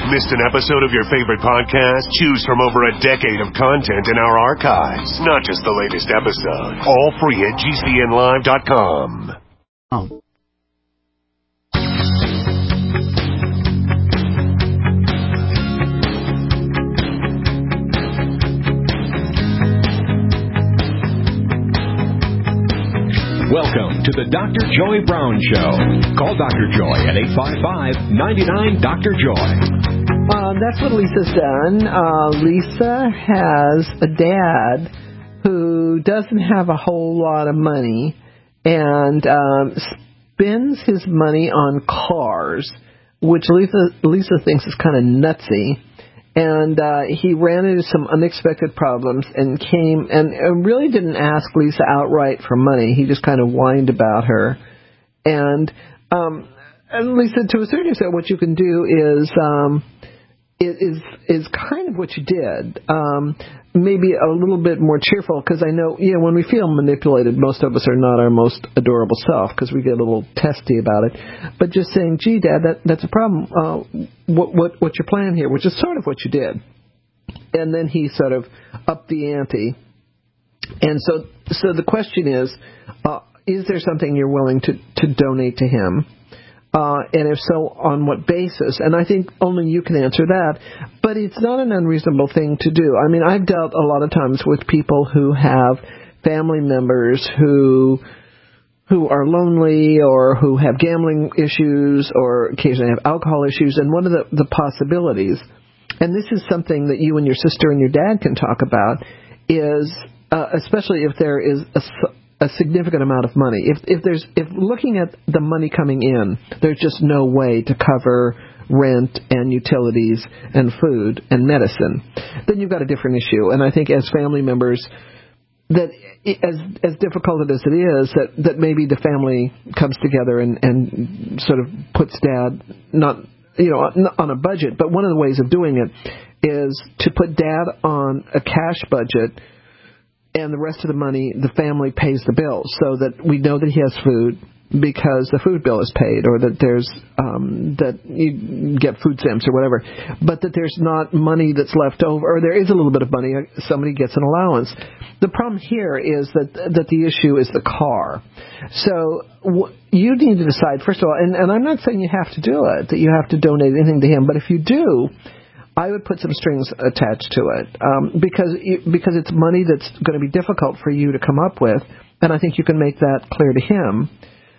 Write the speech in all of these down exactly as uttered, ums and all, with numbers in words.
Missed an episode of your favorite podcast? Choose from over a decade of content in our archives, not just the latest episode. All free at G C N live dot com. Oh. Welcome to the Doctor Joy Brown Show. Call Doctor Joy at eight five five, nine nine, Doctor Joy. Uh, that's what Lisa's done. Uh, Lisa has a dad who doesn't have a whole lot of money and um, spends his money on cars, which Lisa, Lisa thinks is kind of nutsy. And uh, he ran into some unexpected problems and came and really didn't ask Lisa outright for money. He just kind of whined about her. And, um, and Lisa, to a certain extent, what you can do is um, is is kind of what you did. Um, maybe a little bit more cheerful, because I know, you know, when we feel manipulated, most of us are not our most adorable self because we get a little testy about it. But just saying, gee, Dad, that, that's a problem. Uh, what, what what's your plan here? Which is sort of what you did. And then he sort of upped the ante. And so so the question is, uh, is there something you're willing to, to donate to him? Uh, and if so, on what basis? And I think only you can answer that. But it's not an unreasonable thing to do. I mean, I've dealt a lot of times with people who have family members who who are lonely or who have gambling issues or occasionally have alcohol issues. And one of the, the possibilities, and this is something that you and your sister and your dad can talk about, is uh, especially if there is a a significant amount of money. If if there's if looking at the money coming in, there's just no way to cover rent and utilities and food and medicine, then you've got a different issue. And I think as family members, that as as difficult as it is, that, that maybe the family comes together and, and sort of puts Dad not you know on a budget. But one of the ways of doing it is to put Dad on a cash budget, and the rest of the money, the family pays the bills, so that we know that he has food because the food bill is paid, or that there's um, that you get food stamps or whatever, but that there's not money that's left over, or there is a little bit of money, somebody gets an allowance. The problem here is that that the issue is the car. So w- you need to decide, first of all, and, and I'm not saying you have to do it, that you have to donate anything to him, but if you do, I would put some strings attached to it, um, because because it's money that's going to be difficult for you to come up with, and I think you can make that clear to him.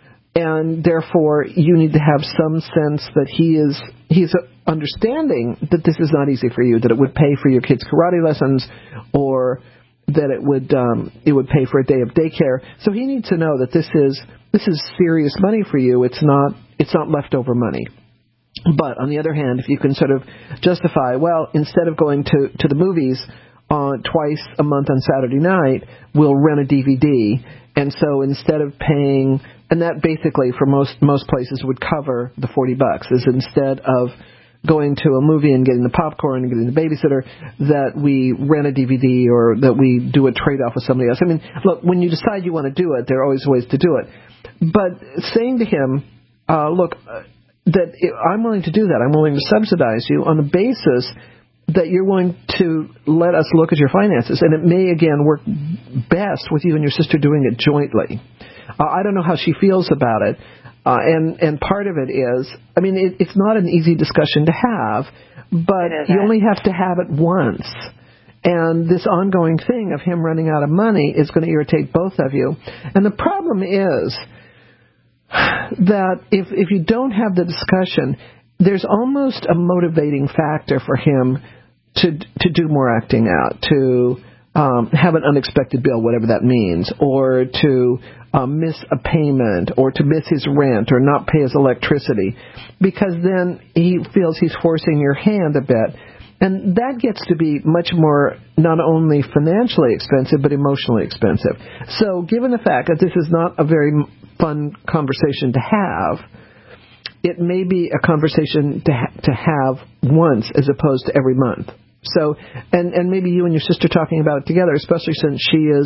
And therefore, you need to have some sense that he is he's understanding that this is not easy for you, that it would pay for your kids' karate lessons, or that it would um, it would pay for a day of daycare. So he needs to know that this is this is serious money for you. It's not it's not leftover money. But on the other hand, if you can sort of justify, well, instead of going to, to the movies uh, twice a month on Saturday night, we'll rent a D V D. And so instead of paying, and that basically for most most places would cover the forty bucks, is instead of going to a movie and getting the popcorn and getting the babysitter, that we rent a D V D, or that we do a trade-off with somebody else. I mean, look, when you decide you want to do it, there are always ways to do it. But saying to him, uh, look, uh, that I'm willing to do that. I'm willing to subsidize you on the basis that you're willing to let us look at your finances. And it may, again, work best with you and your sister doing it jointly. Uh, I don't know how she feels about it. Uh, and, and part of it is, I mean, it, it's not an easy discussion to have, but you only have to have it once. And this ongoing thing of him running out of money is going to irritate both of you. And the problem is that if if you don't have the discussion, there's almost a motivating factor for him to to do more acting out, to um, have an unexpected bill, whatever that means, or to um, miss a payment, or to miss his rent, or not pay his electricity, because then he feels he's forcing your hand a bit. And that gets to be much more not only financially expensive, but emotionally expensive. So given the fact that this is not a very fun conversation to have, it may be a conversation to ha- to have once as opposed to every month. So, and, and maybe you and your sister talking about it together, especially since she is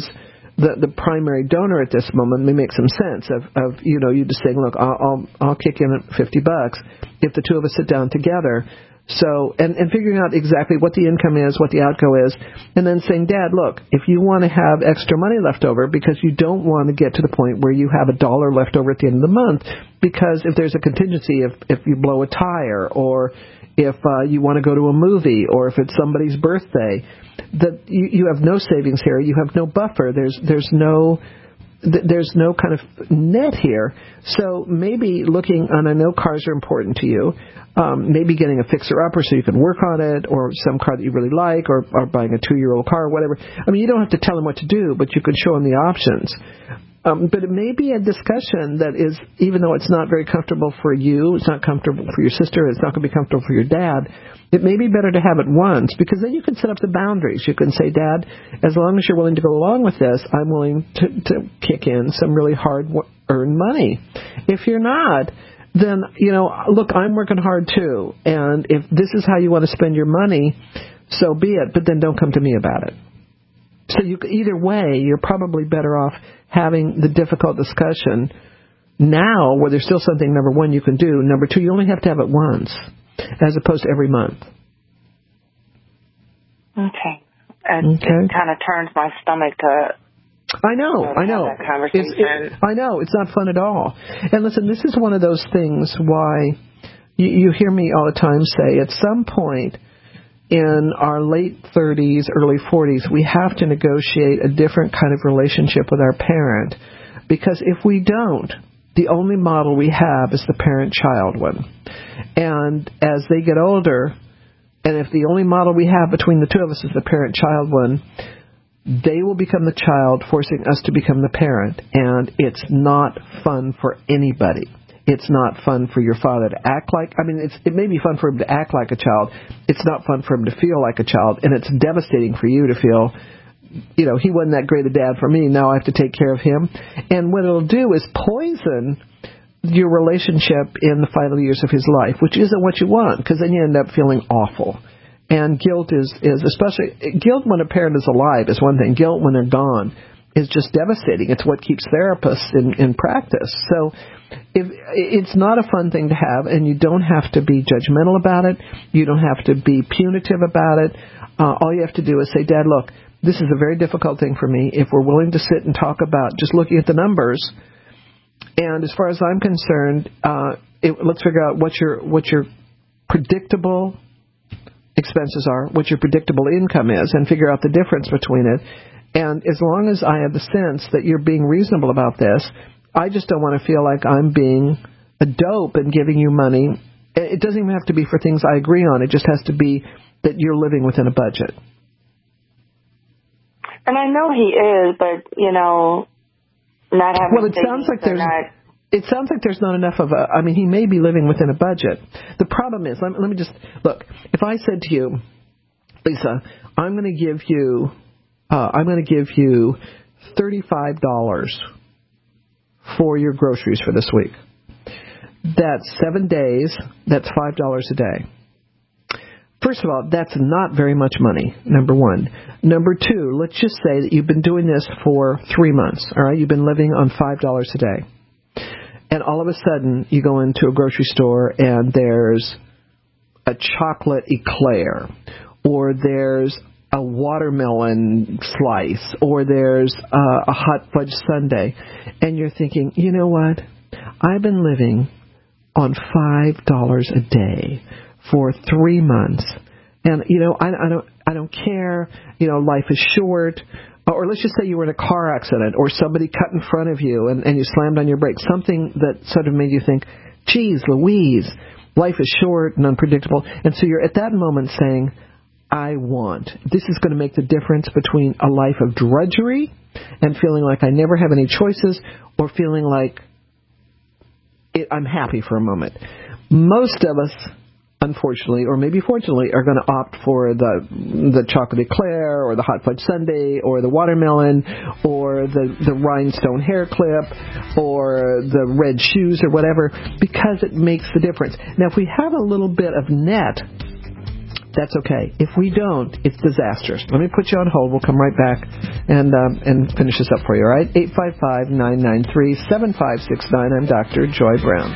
the, the primary donor at this moment may make some sense of, of you know, you just saying, look, I'll, I'll, I'll kick in at fifty bucks if the two of us sit down together. So, and, and figuring out exactly what the income is, what the outgo is, and then saying, Dad, look, if you want to have extra money left over because you don't want to get to the point where you have a dollar left over at the end of the month, because if there's a contingency, if, if you blow a tire, or if uh, you want to go to a movie, or if it's somebody's birthday, that you, you have no savings here, you have no buffer, there's there's no... There's no kind of net here. So maybe looking, and I know cars are important to you, um, maybe getting a fixer-upper so you can work on it, or some car that you really like, or, or buying a two-year-old car, or whatever. I mean, you don't have to tell them what to do, but you can show them the options. Um, but it may be a discussion that is, even though it's not very comfortable for you, it's not comfortable for your sister, it's not going to be comfortable for your dad, it may be better to have it once, because then you can set up the boundaries. You can say, Dad, as long as you're willing to go along with this, I'm willing to, to kick in some really hard-earned money. If you're not, then, you know, look, I'm working hard too, and if this is how you want to spend your money, so be it, but then don't come to me about it. So you, either way, you're probably better off having the difficult discussion now, where there's still something, number one, you can do. Number two, you only have to have it once, as opposed to every month. Okay. And okay. It kind of turns my stomach to... I know, I know. That conversation. It's, it, I know, it's not fun at all. And listen, this is one of those things why you, you hear me all the time say, at some point in our late thirties, early forties, we have to negotiate a different kind of relationship with our parent. Because if we don't, the only model we have is the parent-child one. And as they get older, and if the only model we have between the two of us is the parent-child one, they will become the child, forcing us to become the parent. And it's not fun for anybody. It's not fun for your father to act like, I mean, it's, it may be fun for him to act like a child. It's not fun for him to feel like a child. And it's devastating for you to feel, you know, he wasn't that great a dad for me, now I have to take care of him. And what it'll do is poison your relationship in the final years of his life, which isn't what you want, because then you end up feeling awful. And guilt is, is especially, guilt when a parent is alive is one thing. Guilt when they're gone is just devastating. It's what keeps therapists in, in practice. So if, it's not a fun thing to have, and you don't have to be judgmental about it. You don't have to be punitive about it. Uh, all you have to do is say, Dad, look, this is a very difficult thing for me. If we're willing to sit and talk about just looking at the numbers, and as far as I'm concerned, uh, it, let's figure out what your what your predictable expenses are, what your predictable income is, and figure out the difference between it. And as long as I have the sense that you're being reasonable about this, I just don't want to feel like I'm being a dope and giving you money. It doesn't even have to be for things I agree on. It just has to be that you're living within a budget. And I know he is, but, you know, not having well, it sounds like there's not... It sounds like there's not enough of a... I mean, he may be living within a budget. The problem is, let me, let me just... Look, if I said to you, Lisa, I'm going to give you... Uh, I'm going to give you thirty-five dollars for your groceries for this week. That's seven days. That's five dollars a day. First of all, that's not very much money, number one. Number two, let's just say that you've been doing this for three months, all right? You've been living on five dollars a day. And all of a sudden, you go into a grocery store and there's a chocolate eclair, or there's a watermelon slice, or there's uh, a hot fudge sundae, and you're thinking, you know what? I've been living on five dollars a day for three months, and you know, I, I don't, I don't care. You know, life is short. Or let's just say you were in a car accident, or somebody cut in front of you, and, and you slammed on your brakes. Something that sort of made you think, "Geez, Louise, life is short and unpredictable." And so you're at that moment saying, I want. This is going to make the difference between a life of drudgery and feeling like I never have any choices, or feeling like it, I'm happy for a moment. Most of us, unfortunately, or maybe fortunately, are going to opt for the the chocolate eclair, or the hot fudge sundae, or the watermelon, or the, the rhinestone hair clip, or the red shoes, or whatever, because it makes the difference. Now, if we have a little bit of net that's okay. If we don't, it's disastrous. Let me put you on hold. We'll come right back and um, and finish this up for you, all right? eight five five, nine nine three, seven five six nine. I'm Doctor Joy Brown.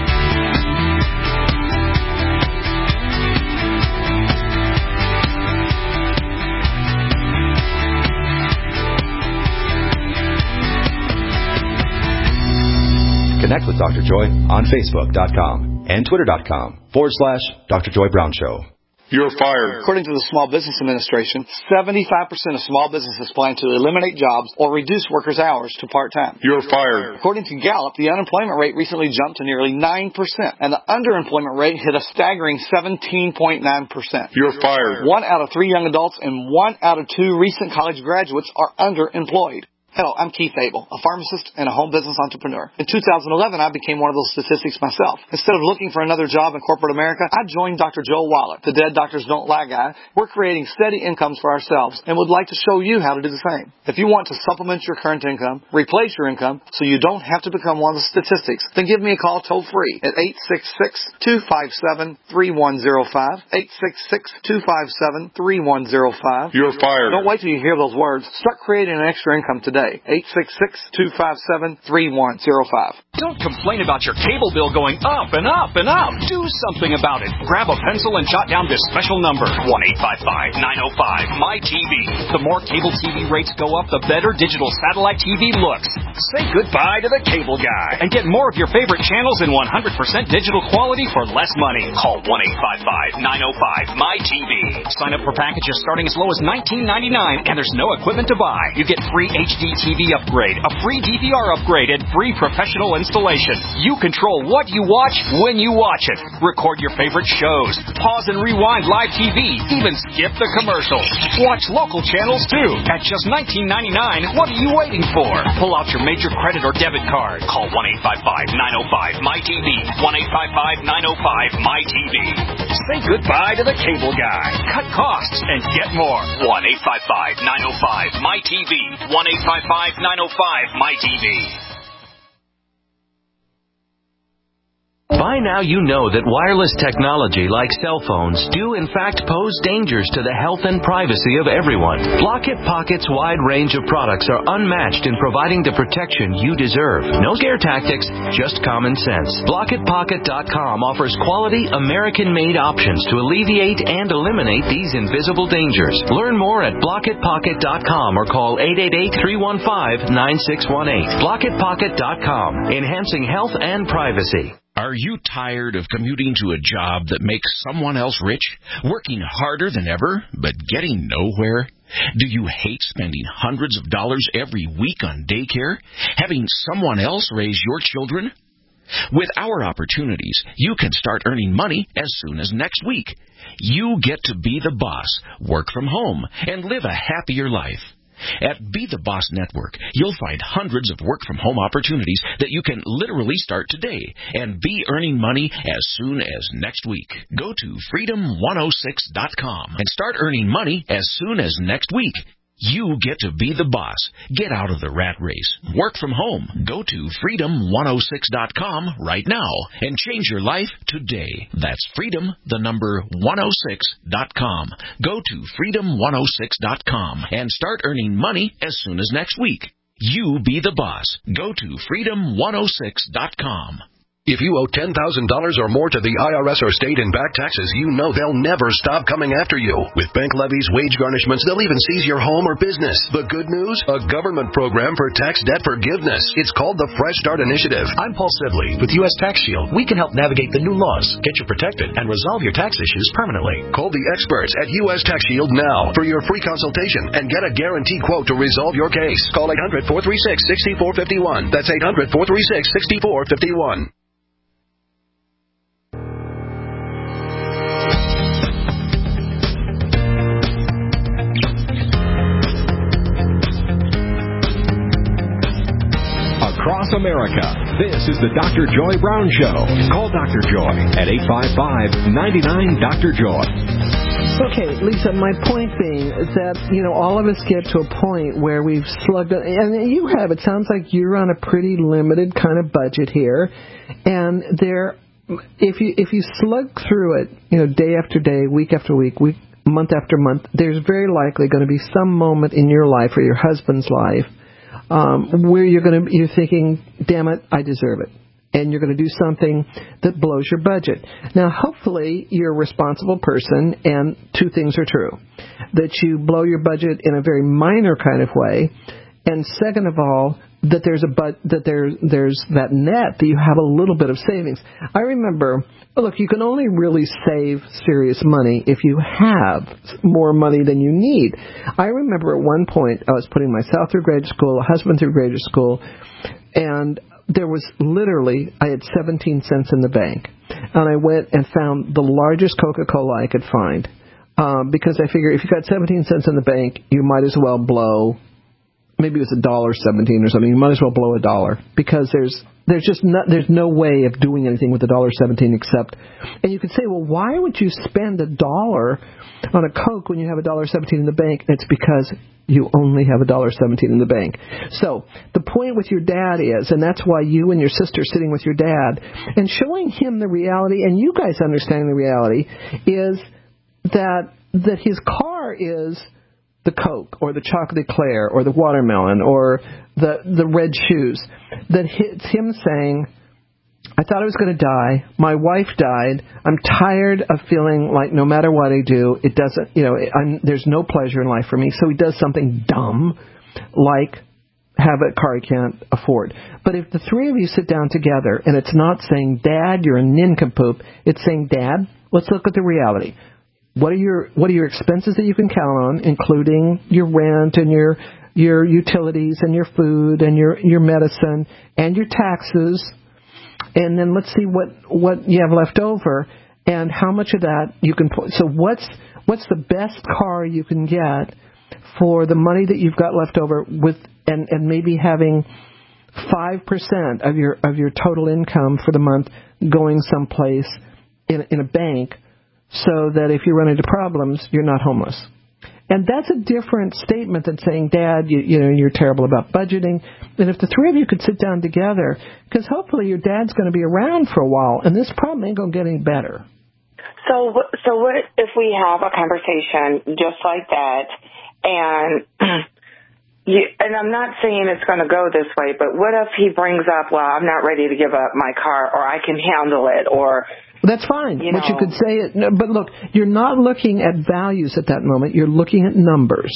Connect with Doctor Joy on Facebook.com and Twitter.com forward slash Doctor Joy Brown Show. You're fired. According to the Small Business Administration, seventy-five percent of small businesses plan to eliminate jobs or reduce workers' hours to part-time. You're fired. According to Gallup, the unemployment rate recently jumped to nearly nine percent, and the underemployment rate hit a staggering seventeen point nine percent. You're fired. One out of three young adults and one out of two recent college graduates are underemployed. Hello, I'm Keith Abel, a pharmacist and a home business entrepreneur. In two thousand eleven, I became one of those statistics myself. Instead of looking for another job in corporate America, I joined Doctor Joel Wallach, the Dead Doctors Don't Lie guy. We're creating steady incomes for ourselves and would like to show you how to do the same. If you want to supplement your current income, replace your income so you don't have to become one of the statistics, then give me a call toll free at eight six six, two five seven, three one zero five, eight six six, two five seven, three one zero five. You're fired. Don't wait till you hear those words. Start creating an extra income today. eight six six, two five seven, three one zero five. Don't complain about your cable bill going up and up and up. Do something about it. Grab a pencil and jot down this special number, one eight five five, nine oh five, M Y T V. The more cable T V rates go up, the better digital satellite T V looks. Say goodbye to the cable guy and get more of your favorite channels in one hundred percent digital quality for less money. Call one eight five five, nine oh five, M Y T V. Sign up for packages starting as low as nineteen ninety-nine, and there's no equipment to buy. You get free H D T V upgrade, a free D V R upgrade, and free professional installation. You control what you watch when you watch it. Record your favorite shows, pause and rewind live T V, even skip the commercials. Watch local channels too at just nineteen ninety-nine. What are you waiting for? Pull out your major credit or debit card. Call one eight five five, nine oh five, M Y T V. one eight five five, nine oh five, M Y T V. Say goodbye to the cable guy. Cut costs and get more. one eight five five, nine oh five, M Y T V. one eight five five, nine oh five, M Y T V. By now you know that wireless technology like cell phones do in fact pose dangers to the health and privacy of everyone. Block-It Pocket's wide range of products are unmatched in providing the protection you deserve. No scare tactics, just common sense. Block It Pocket dot com offers quality American-made options to alleviate and eliminate these invisible dangers. Learn more at Block It Pocket dot com or call eight eight eight, three one five, nine six one eight. Block It Pocket dot com, enhancing health and privacy. Are you tired of commuting to a job that makes someone else rich, working harder than ever, but getting nowhere? Do you hate spending hundreds of dollars every week on daycare, having someone else raise your children? With our opportunities, you can start earning money as soon as next week. You get to be the boss, work from home, and live a happier life. At Be the Boss Network, you'll find hundreds of work-from-home opportunities that you can literally start today and be earning money as soon as next week. Go to freedom one oh six dot com and start earning money as soon as next week. You get to be the boss. Get out of the rat race. Work from home. Go to freedom one oh six dot com right now and change your life today. That's freedom, the number one oh six dot com. Go to freedom one oh six dot com and start earning money as soon as next week. You be the boss. Go to freedom one oh six dot com. If you owe ten thousand dollars or more to the I R S or state in back taxes, you know they'll never stop coming after you. With bank levies, wage garnishments, they'll even seize your home or business. The good news? A government program for tax debt forgiveness. It's called the Fresh Start Initiative. I'm Paul Sibley with U S Tax Shield. We can help navigate the new laws, get you protected, and resolve your tax issues permanently. Call the experts at U S Tax Shield now for your free consultation and get a guaranteed quote to resolve your case. Call eight hundred, four three six, six four five one. That's eight hundred, four three six, six four five one. Across America, this is the Doctor Joy Brown Show. Call Doctor Joy at eight five five, nine nine, Doctor Joy. Okay, Lisa, my point being is that, you know, all of us get to a point where we've slugged it, and you have, it sounds like you're on a pretty limited kind of budget here, and there if you if you slug through it, you know, day after day, week after week, week month after month, there's very likely going to be some moment in your life or your husband's life um, where you're going to you're thinking, "Damn it, I deserve it," and you're going to do something that blows your budget. Now, hopefully, you're a responsible person, and two things are true: that you blow your budget in a very minor kind of way, and second of all, that there's a but that there's there's that net that you have a little bit of savings. I remember, look, you can only really save serious money if you have more money than you need. I remember at one point I was putting myself through graduate school, a husband through graduate school, and there was literally, I had seventeen cents in the bank, and I went and found the largest Coca-Cola I could find, um, because I figure if you got seventeen cents in the bank, you might as well blow. Maybe it was a dollar seventeen or something. You might as well blow a dollar because there's there's just not, there's no way of doing anything with a dollar seventeen except. And you could say, well, why would you spend a dollar on a Coke when you have a dollar seventeen in the bank? It's because you only have a dollar seventeen in the bank. So the point with your dad is, and that's why you and your sister are sitting with your dad and showing him the reality, and you guys understanding the reality, is that that his car is the Coke or the chocolate eclair or the watermelon or the the red shoes. That it's him saying, I thought I was going to die. My wife died. I'm tired of feeling like no matter what I do, it doesn't, you know, I'm, there's no pleasure in life for me. So he does something dumb like have a car he can't afford. But if the three of you sit down together and it's not saying, Dad, you're a nincompoop, it's saying, Dad, let's look at the reality. What are your what are your expenses that you can count on, including your rent and your your utilities and your food and your, your medicine and your taxes? And then let's see what, what you have left over and how much of that you can put. So what's what's the best car you can get for the money that you've got left over with and, and maybe having five percent of your of your total income for the month going someplace in in a bank, so that if you run into problems, you're not homeless. And that's a different statement than saying, Dad, you, you know, you're terrible about budgeting. And if the three of you could sit down together, because hopefully your dad's going to be around for a while, and this problem ain't going to get any better. So, so what if we have a conversation just like that, and you, and I'm not saying it's going to go this way, but what if he brings up, well, I'm not ready to give up my car, or I can handle it, or... That's fine. You but know. You could say it. No, but look, you're not looking at values at that moment. You're looking at numbers.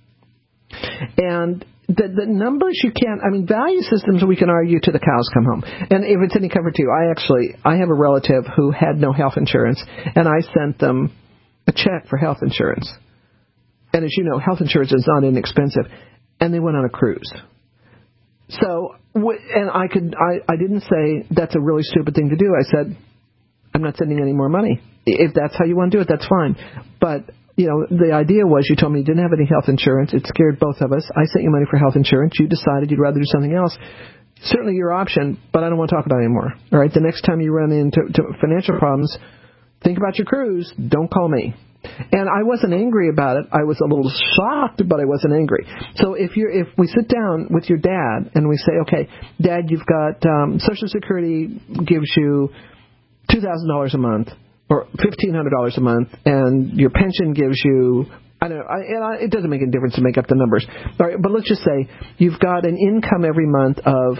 And the, the numbers you can't, I mean, value systems we can argue till the cows come home. And if it's any comfort to you, I actually, I have a relative who had no health insurance, and I sent them a check for health insurance. And as you know, health insurance is not inexpensive. And they went on a cruise. So, and I could, I, I didn't say that's a really stupid thing to do. I said, I'm not sending any more money. If that's how you want to do it, that's fine. But, you know, the idea was you told me you didn't have any health insurance. It scared both of us. I sent you money for health insurance. You decided you'd rather do something else. Certainly your option, but I don't want to talk about it anymore. All right, the next time you run into to financial problems, think about your cruise. Don't call me. And I wasn't angry about it. I was a little shocked, but I wasn't angry. So if you if we sit down with your dad and we say, okay, Dad, you've got um, Social Security gives you two thousand dollars a month or fifteen hundred dollars a month, and your pension gives you, I don't know, I, and I, it doesn't make any difference to make up the numbers. All right, but let's just say you've got an income every month of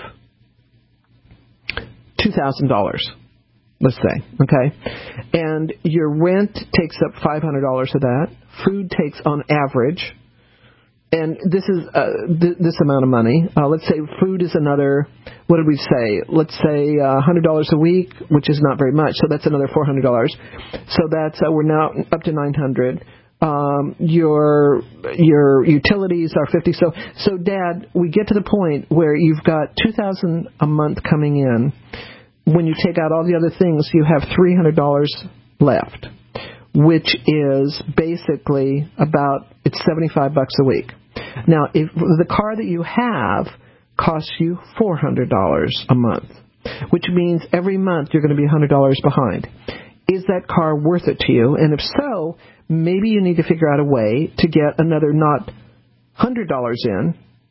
two thousand dollars, let's say, okay? And your rent takes up five hundred dollars of that. Food takes on average, and this is uh, th- this amount of money. Uh, let's say food is another, what did we say? Let's say uh, one hundred dollars a week, which is not very much. So that's another four hundred dollars. So that's, uh, we're now up to nine hundred dollars. Um, your your utilities are fifty. So, so Dad, we get to the point where you've got two thousand dollars a month coming in. When you take out all the other things, you have three hundred dollars left, which is basically about, it's seventy-five bucks a week. Now, if the car that you have costs you four hundred dollars a month, which means every month you're going to be one hundred dollars behind. Is that car worth it to you? And if so, maybe you need to figure out a way to get another not one hundred dollars in,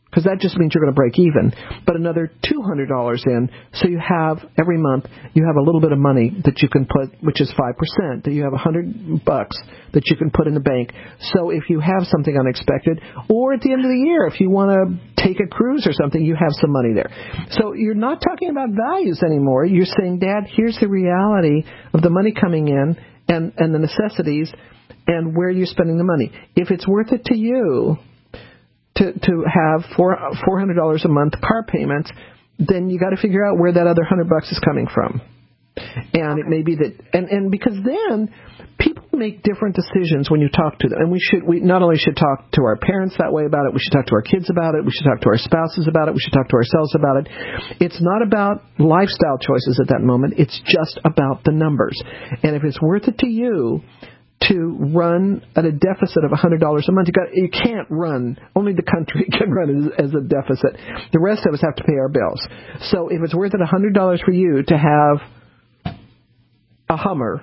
because that just means you're going to break even, but another two hundred dollars in, so you have, every month, you have a little bit of money that you can put, which is five percent, that you have one hundred bucks that you can put in the bank. So if you have something unexpected, or at the end of the year, if you want to take a cruise or something, you have some money there. So you're not talking about values anymore. You're saying, Dad, here's the reality of the money coming in and, and the necessities and where you're spending the money. If it's worth it to you to to have four four hundred dollars a month car payments, then you got to figure out where that other hundred bucks is coming from. And okay. It may be that, and, and because then people make different decisions when you talk to them. And we should, we not only should talk to our parents that way about it, we should talk to our kids about it, we should talk to our spouses about it, we should talk to ourselves about it. It's not about lifestyle choices at that moment. It's just about the numbers. And if it's worth it to you to run at a deficit of one hundred dollars a month, you got, you can't run. Only the country can run as, as a deficit. The rest of us have to pay our bills. So if it's worth it one hundred dollars for you to have a Hummer,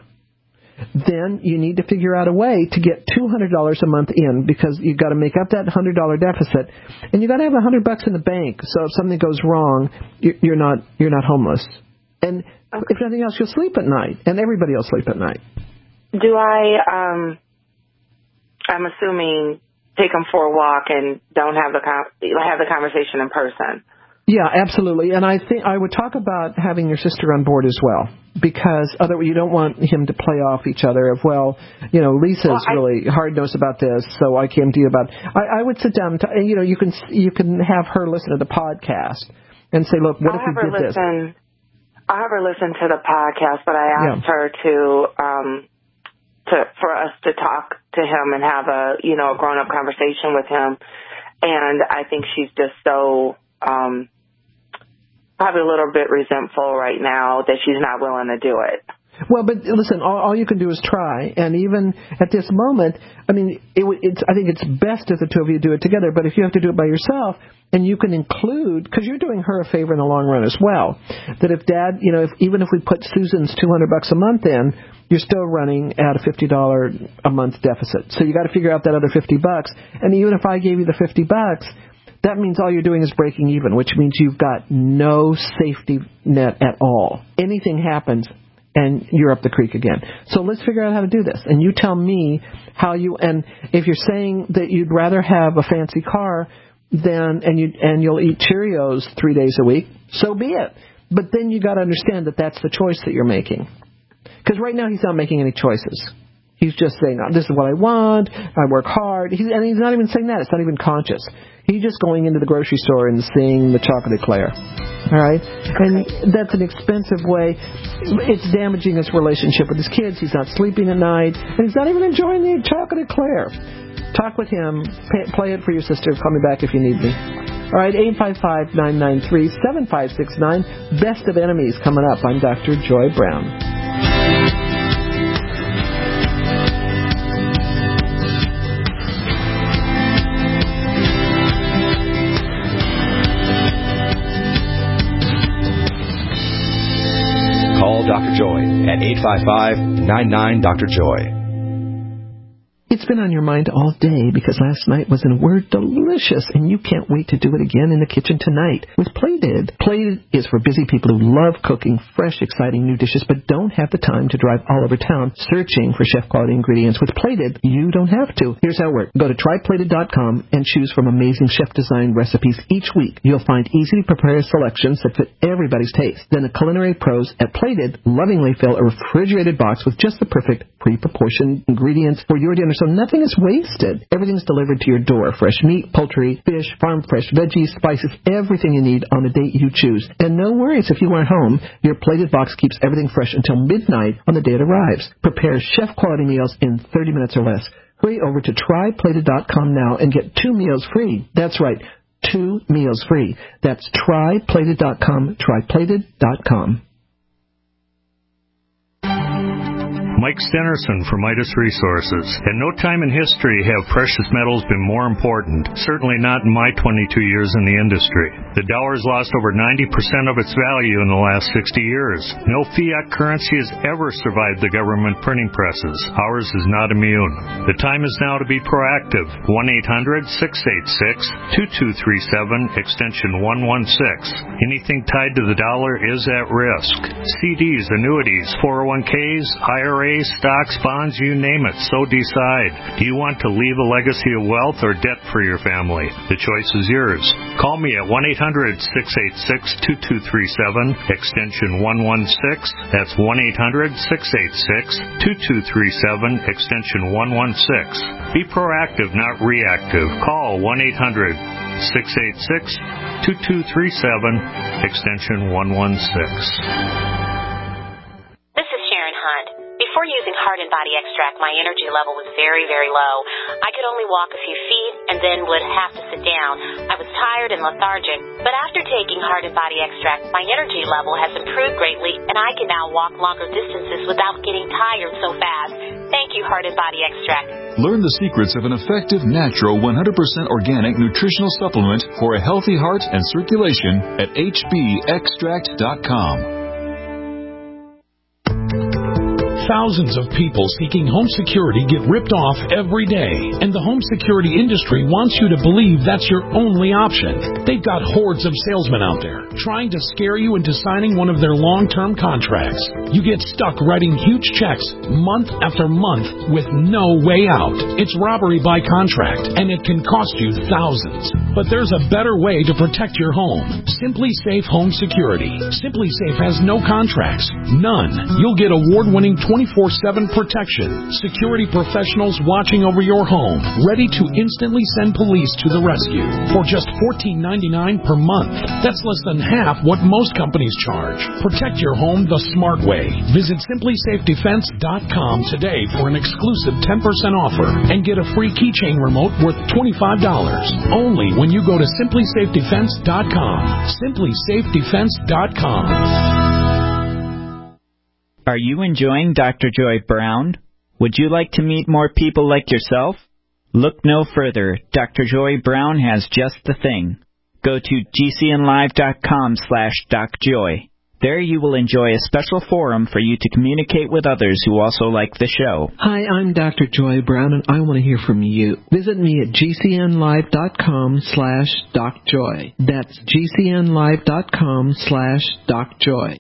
then you need to figure out a way to get two hundred dollars a month in, because you've got to make up that one hundred dollars deficit, and you've got to have one hundred bucks in the bank, so if something goes wrong, you're not you're not homeless. And okay. If nothing else, you'll sleep at night, and everybody will sleep at night. Do I, um, I'm assuming, take them for a walk and don't have the have the conversation in person? Yeah, absolutely. And I think I would talk about having your sister on board as well, because otherwise you don't want him to play off each other of, well, you know, Lisa's well, I, really hard-nosed about this, so I came to you about. I, I would sit down, to, you know, you can you can have her listen to the podcast and say, look, what I'll if we did listen, this? I'll have her listen to the podcast, but I asked yeah. her to. Um, To, for us to talk to him and have a, you know, a grown-up conversation with him. And I think she's just so, um, probably a little bit resentful right now that she's not willing to do it. Well, but listen, all, all you can do is try. And even at this moment, I mean, it, it's, I think it's best if the two of you do it together. But if you have to do it by yourself, and you can include, because you're doing her a favor in the long run as well, that if Dad, you know, if, even if we put Susan's two hundred bucks a month in, you're still running at a fifty dollars a month deficit. So you got to figure out that other fifty bucks. And even if I gave you the fifty bucks, that means all you're doing is breaking even, which means you've got no safety net at all. Anything happens, and you're up the creek again. So let's figure out how to do this. And you tell me how you, and if you're saying that you'd rather have a fancy car then and you and you'll eat Cheerios three days a week, so be it. But then you got to understand that that's the choice that you're making. Because right now he's not making any choices. He's just saying, this is what I want, I work hard. He's, and he's not even saying that. It's not even conscious. He's just going into the grocery store and seeing the chocolate eclair. All right? And that's an expensive way. It's damaging his relationship with his kids. He's not sleeping at night. And he's not even enjoying the chocolate eclair. Talk with him. Pay, play it for your sister. Call me back if you need me. All right, eight five five, nine nine three, seven five six nine. Best of Enemies coming up. I'm Doctor Joy Brown. Call Doctor Joy at eight five five, nine nine, Doctor Joy. It's been on your mind all day because last night was, in a word, delicious, and you can't wait to do it again in the kitchen tonight with Plated. Plated is for busy people who love cooking fresh, exciting new dishes but don't have the time to drive all over town searching for chef-quality ingredients. With Plated, you don't have to. Here's how it works. Go to try plated dot com and choose from amazing chef-designed recipes each week. You'll find easy-to-prepare selections that fit everybody's taste. Then the culinary pros at Plated lovingly fill a refrigerated box with just the perfect pre-proportioned ingredients for your dinner, so nothing is wasted. Everything's delivered to your door. Fresh meat, poultry, fish, farm-fresh veggies, spices, everything you need on the date you choose. And no worries if you aren't home. Your Plated box keeps everything fresh until midnight on the day it arrives. Prepare chef-quality meals in thirty minutes or less. Hurry over to try plated dot com now and get two meals free. That's right, two meals free. That's try plated dot com, try plated dot com. Mike Stenerson from Midas Resources. In no time in history have precious metals been more important, certainly not in my twenty-two years in the industry. The dollar's lost over ninety percent of its value in the last sixty years. No fiat currency has ever survived the government printing presses. Ours is not immune. The time is now to be proactive. one eight hundred six eight six two two three seven, extension one one six. Anything tied to the dollar is at risk. C Ds, annuities, four oh one k's, I R As, stocks, bonds, you name it. So decide. Do you want to leave a legacy of wealth or debt for your family? The choice is yours. Call me at one eight hundred six eight six two two three seven, extension one one six. That's one eight hundred six eight six two two three seven, extension one one six. Be proactive, not reactive. Call one eight hundred six eight six two two three seven, extension one one six. This is Sharon Hunt. Before using Heart and Body Extract, my energy level was very, very low. I could only walk a few feet and then would have to sit down. I was tired and lethargic. But after taking Heart and Body Extract, my energy level has improved greatly, and I can now walk longer distances without getting tired so fast. Thank you, Heart and Body Extract. Learn the secrets of an effective, natural, one hundred percent organic nutritional supplement for a healthy heart and circulation at h b extract dot com. Thousands of people seeking home security get ripped off every day, and the home security industry wants you to believe that's your only option. They've got hordes of salesmen out there trying to scare you into signing one of their long-term contracts. You get stuck writing huge checks month after month with no way out. It's robbery by contract, and it can cost you thousands. But there's a better way to protect your home. Simply Safe Home Security. Simply Safe has no contracts. None. You'll get award-winning twenty-four seven protection. Security professionals watching over your home, ready to instantly send police to the rescue for just fourteen ninety-nine per month. That's less than half what most companies charge. Protect your home the smart way. Visit simply safe defense dot com today for an exclusive ten percent offer and get a free keychain remote worth twenty-five dollars. Only when you go to simply safe defense dot com. simply safe defense dot com. Are you enjoying Doctor Joy Brown? Would you like to meet more people like yourself? Look no further. Doctor Joy Brown has just the thing. Go to g c n live dot com slash doc joy. There you will enjoy a special forum for you to communicate with others who also like the show. Hi, I'm Doctor Joy Brown, and I want to hear from you. Visit me at g c n live dot com slash doc joy. That's g c n live dot com slash doc joy.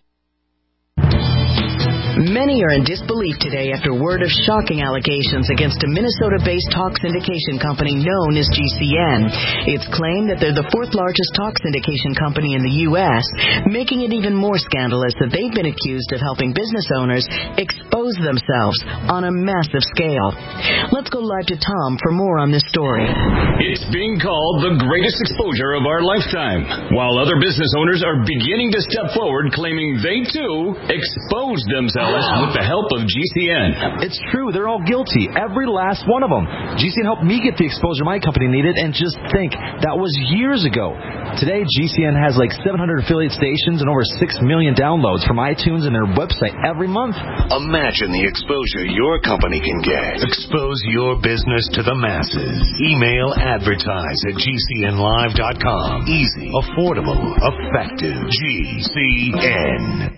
Many are in disbelief today after word of shocking allegations against a Minnesota-based talk syndication company known as G C N. It's claimed that they're the fourth largest talk syndication company in the U S, making it even more scandalous that they've been accused of helping business owners expose themselves on a massive scale. Let's go live to Tom for more on this story. It's being called the greatest exposure of our lifetime, while other business owners are beginning to step forward claiming they, too, exposed themselves with the help of G C N. It's true. They're all guilty. Every last one of them. G C N helped me get the exposure my company needed, and just think, that was years ago. Today, G C N has like seven hundred affiliate stations and over six million downloads from iTunes and their website every month. Imagine the exposure your company can get. Expose your business to the masses. Email advertise at g c n live dot com. Easy, affordable, effective. G C N.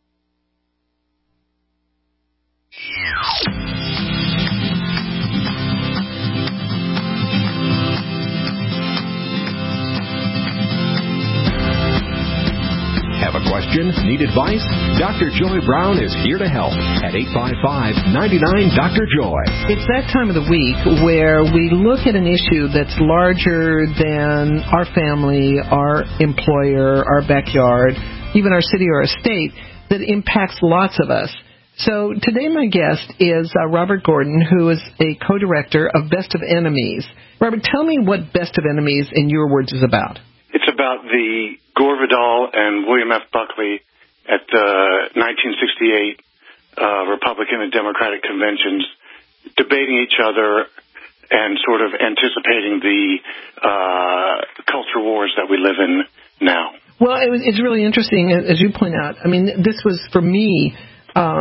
Have a question? Need advice? Doctor Joy Brown is here to help at eight five five, nine nine, D R Joy. It's that time of the week where we look at an issue that's larger than our family, our employer, our backyard, even our city or our state, that impacts lots of us. So today my guest is uh, Robert Gordon, who is a co-director of Best of Enemies. Robert, tell me what Best of Enemies, in your words, is about. It's about the Gore Vidal and William F. Buckley at the nineteen sixty-eight uh, Republican and Democratic conventions debating each other and sort of anticipating the uh, culture wars that we live in now. Well, it was, it's really interesting, as you point out. I mean, this was, for me, um,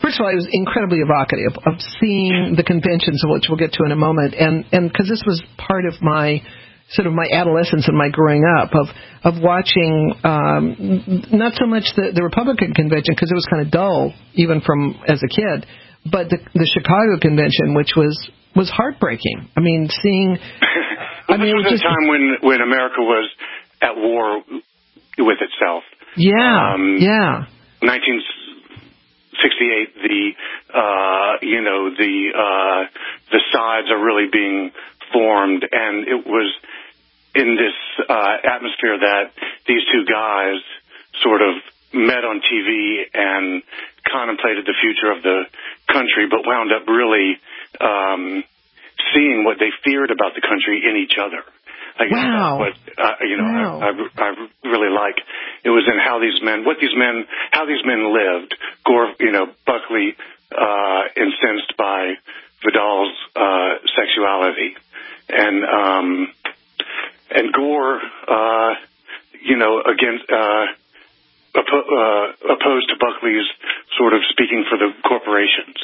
first of all, it was incredibly evocative of seeing the conventions, which we'll get to in a moment, and and because this was part of my sort of my adolescence and my growing up of of watching um, not so much the, the Republican convention because it was kind of dull even from as a kid, but the, the Chicago convention, which was was heartbreaking. I mean, seeing. well, I mean, this it was was just a time when when America was at war with itself. Yeah. Um, yeah. nineteen sixty-eight. The uh, you know the uh, the sides are really being formed, and it was in this uh, atmosphere that these two guys sort of met on T V and contemplated the future of the country, but wound up really um, seeing what they feared about the country in each other. I guess wow. that's what, uh, you know, wow. I, I, I really like. It was in how these men, what these men, how these men lived. Gore, you know, Buckley, uh, incensed by Vidal's uh, sexuality. And, um, and Gore, uh, you know, against, uh, oppo- uh, opposed to Buckley's sort of speaking for the corporations.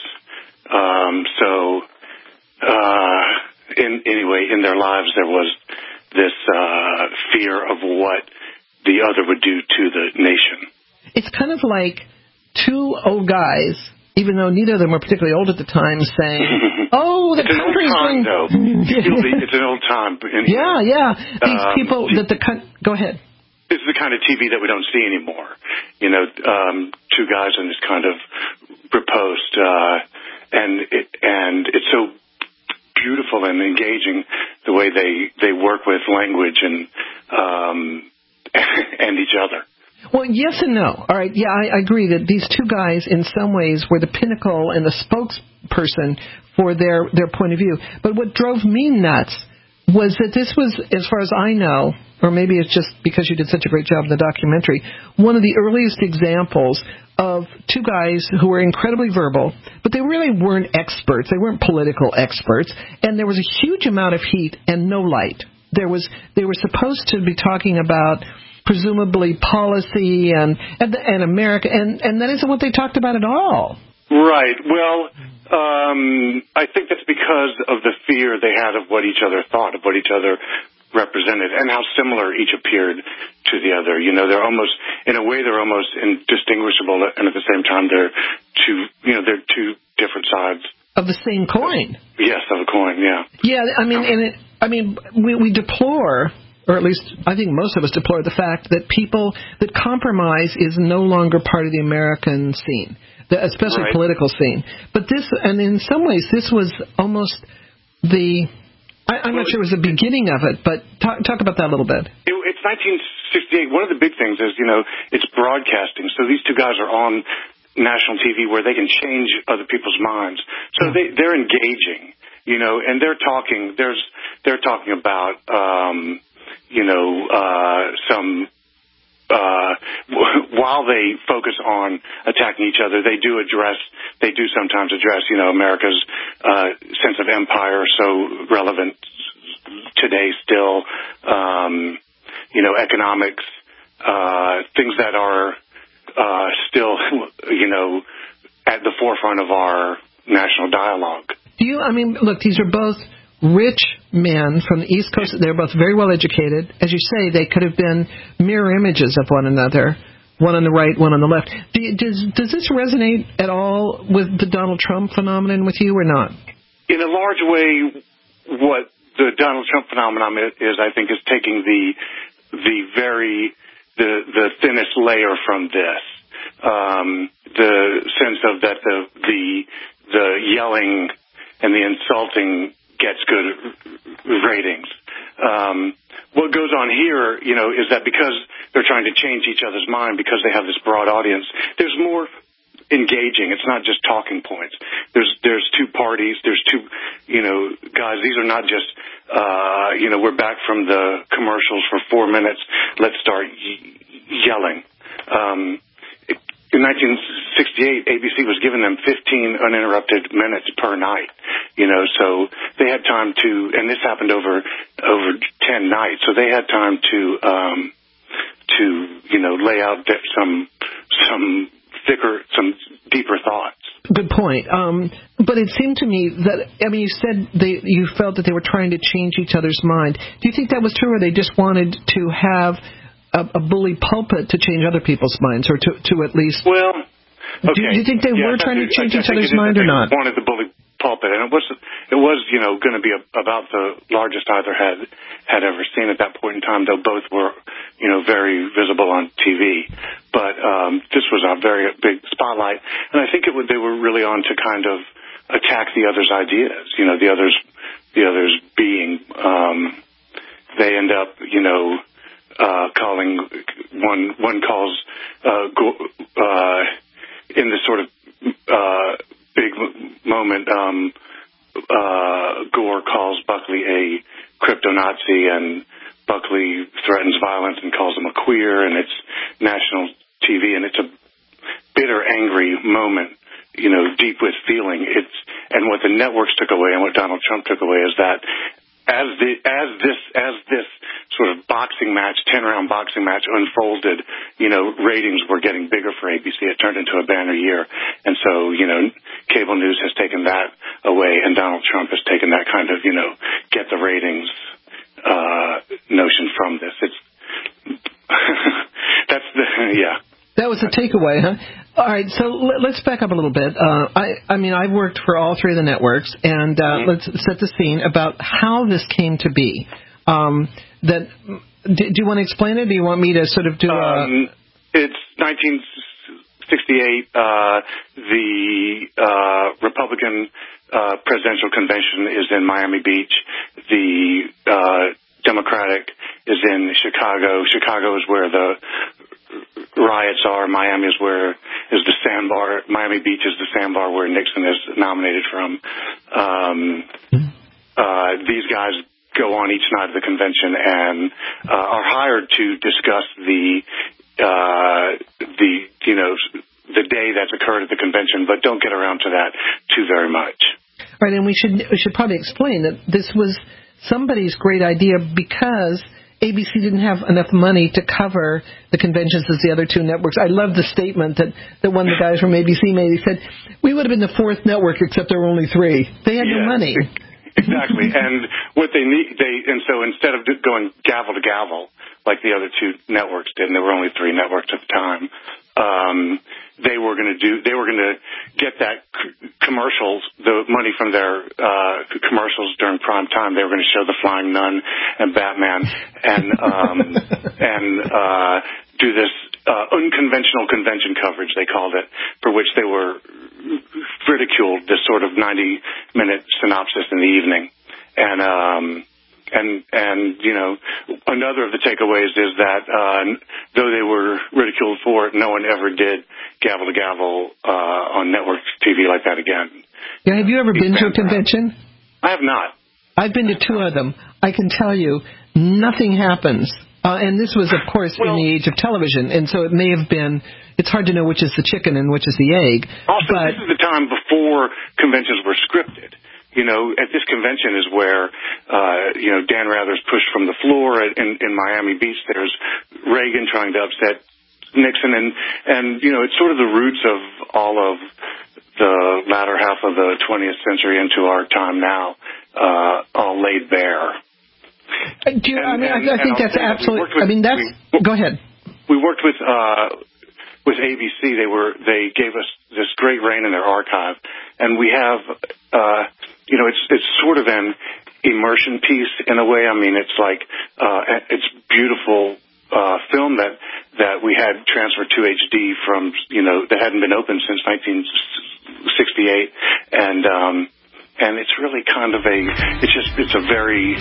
Um, so, uh, in, anyway, in their lives there was this, uh, fear of what the other would do to the nation. It's kind of like two old guys, even though neither of them were particularly old at the time, saying, oh, the it's country's an old time, going... though. You feel the, it's an old time. And, yeah, yeah. These um, people that the... Go ahead. This is the kind of T V that we don't see anymore. You know, um, two guys in this kind of riposte, uh, and it, and it's so beautiful and engaging the way they, they work with language and um, and each other. Well, yes and no. All right, yeah, I, I agree that these two guys in some ways were the pinnacle and the spokesperson for their, their point of view. But what drove me nuts was that this was, as far as I know, or maybe it's just because you did such a great job in the documentary, one of the earliest examples of two guys who were incredibly verbal, but they really weren't experts. They weren't political experts, and there was a huge amount of heat and no light. There was, they were supposed to be talking about presumably policy and and, and America, and, and that isn't what they talked about at all. Right. Well, um, I think that's because of the fear they had of what each other thought, of what each other represented, and how similar each appeared to the other. You know, they're almost, in a way, they're almost indistinguishable, and at the same time, they're two, you know, they're two different sides of the same coin. Yes, of a coin. Yeah. Yeah. I mean, and it, I mean, we, we deplore, or at least I think most of us deplore the fact that people, that compromise is no longer part of the American scene, the, especially right. political scene. But this, and in some ways, this was almost the, I, I'm well, not sure it was the beginning of it, but talk, talk about that a little bit. It, it's nineteen sixty-eight. One of the big things is, you know, it's broadcasting. So these two guys are on national T V where they can change other people's minds. So they, they're engaging, you know, and they're talking, there's, they're talking about, um, you know, uh, some, uh, while they focus on attacking each other, they do address, they do sometimes address, you know, America's, uh, sense of empire, so relevant today still, um, you know, economics, uh, things that are, uh, still, you know, at the forefront of our national dialogue. Do you, I mean, look, these are both rich men from the East Coast. They're both very well educated. As you say, they could have been mirror images of one another, one on the right, one on the left. Do you, does, does this resonate at all with the Donald Trump phenomenon with you or not? In a large way, what the Donald Trump phenomenon is, I think, is taking the the very the the thinnest layer from this. Um, the sense of that the the the yelling and the insulting gets good ratings. Um, what goes on here, you know, is that because they're trying to change each other's mind, because they have this broad audience, there's more engaging. It's not just talking points. There's there's two parties. There's two, you know, guys. These are not just, uh, you know, we're back from the commercials for four minutes. Let's start y- yelling. Um, in nineteen sixty-eight, A B C was giving them fifteen uninterrupted minutes per night. You know, so they had time to, and this happened over over ten nights. So they had time to um, to you know lay out some some thicker, some deeper thoughts. Good point. Um, but it seemed to me that, I mean, you said they, you felt that they were trying to change each other's mind. Do you think that was true, or they just wanted to have a, a bully pulpit to change other people's minds, or to, to at least... Well, okay. Do you think they yeah, were trying to change I, each I other's mind or not? They wanted the bully pulpit, and it was, it was you know, going to be a, about the largest either had had ever seen at that point in time, though both were, you know, very visible on T V. But um, this was a very big spotlight, and I think it would, they were really on to kind of attack the other's ideas, you know, the other's, the other's being. Um, they end up, you know, uh, calling, one, one calls, uh, uh, in this sort of uh, big moment, um, uh, Gore calls Buckley a crypto-Nazi, and Buckley threatens violence and calls him a queer, and it's national T V, and it's a bitter, angry moment, you know, deep with feeling. It's, and what the networks took away and what Donald Trump took away is that as the, as this, as this sort of boxing match, ten-round boxing match unfolded, you know, ratings were getting bigger for A B C. It turned into a banner year. And so, you know, cable news has taken that away, and Donald Trump has taken that kind of, you know, get the ratings uh, notion from this. It's, that's the, yeah. That was the takeaway, huh? All right, so let's back up a little bit. Uh, I, I mean, I've worked for all three of the networks, and uh, mm-hmm. let's set the scene about how this came to be. Um, that, do, do you want to explain it, or do you want me to sort of do a... Um, it's nineteen sixty-eight. Uh, the uh, Republican uh, presidential convention is in Miami Beach. The uh, Democratic is in Chicago. Chicago is where the riots are. Miami is where is the sandbar. Miami Beach is the sandbar where Nixon is nominated from. Um, uh, these guys go on each night of the convention and uh, are hired to discuss the uh, the you know the day that's occurred at the convention, but don't get around to that too very much. Right, and we should we should probably explain that this was somebody's great idea because A B C didn't have enough money to cover the conventions as the other two networks. I love the statement that, that one of the guys from A B C made. He said, we would have been the fourth network except there were only three. They had yeah, no money. Exactly. And what they need, they and so instead of going gavel to gavel like the other two networks did, and there were only three networks at the time, um, they were going to do, they were going to get that c- commercials, the money from their uh, commercials during prime time. They were going to show the Flying Nun and Batman, and um, and uh, do this uh, unconventional convention coverage, they called it, for which they were ridiculed this sort of ninety-minute synopsis in the evening, and. Um, And, and you know, another of the takeaways is that uh, though they were ridiculed for it, no one ever did gavel to gavel uh, on network T V like that again. Yeah, have you ever been to a convention? I have not. I've been to two of them. I can tell you, nothing happens. Uh, and this was, of course, well, in the age of television, and so it may have been, it's hard to know which is the chicken and which is the egg. Also, but, this is the time before conventions were scripted. You know, at this convention is where, uh, you know, Dan Rather's pushed from the floor. In, in Miami Beach, there's Reagan trying to upset Nixon. And, and, you know, it's sort of the roots of all of the latter half of the twentieth century into our time now, uh, all laid bare. Do you, and, I mean, and, I, I think that's absolutely, I mean, that's, we, go ahead. We worked with, uh, with A B C. They were, they gave us this great reign in their archive. And we have, uh, you know, it's it's sort of an immersion piece in a way. I mean, it's like uh, it's beautiful uh, film that that we had transferred to H D from, you know, that hadn't been opened since nineteen sixty-eight, and um, and it's really kind of a it's just it's a very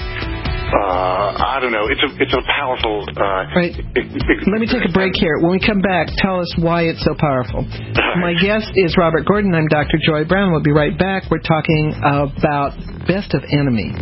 Uh, I don't know. It's a it's a powerful. Uh, right. It, it, Let me take a break here. When we come back, tell us why it's so powerful. My guest is Robert Gordon. I'm Doctor Joy Brown. We'll be right back. We're talking about Best of Enemy.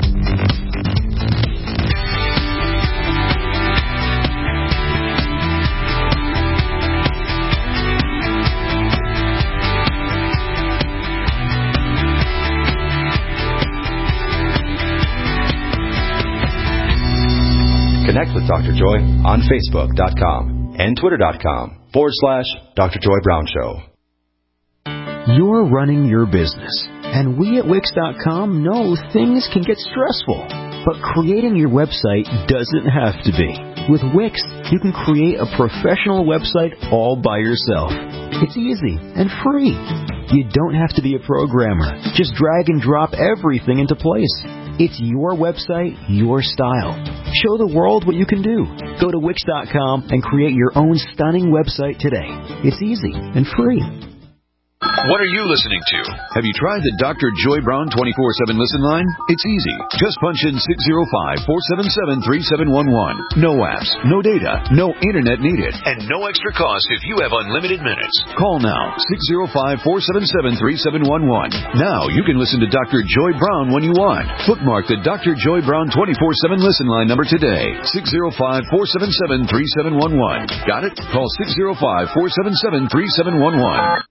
Connect with Doctor Joy on Facebook.com and Twitter.com forward slash Doctor Joy Brown Show. You're running your business, and we at Wix dot com know things can get stressful. But creating your website doesn't have to be. With Wix, you can create a professional website all by yourself. It's easy and free. You don't have to be a programmer. Just drag and drop everything into place. It's your website, your style. Show the world what you can do. Go to Wix dot com and create your own stunning website today. It's easy and free. What are you listening to? Have you tried the Doctor Joy Brown twenty-four seven listen line? It's easy. Just punch in six zero five, four seven seven, three seven one one. No apps, no data, no internet needed, and no extra cost if you have unlimited minutes. Call now, six zero five, four seven seven, three seven one one. Now you can listen to Doctor Joy Brown when you want. Bookmark the Doctor Joy Brown twenty-four seven listen line number today. six zero five, four seven seven, three seven one one. Got it? Call six zero five, four seven seven, three seven one one.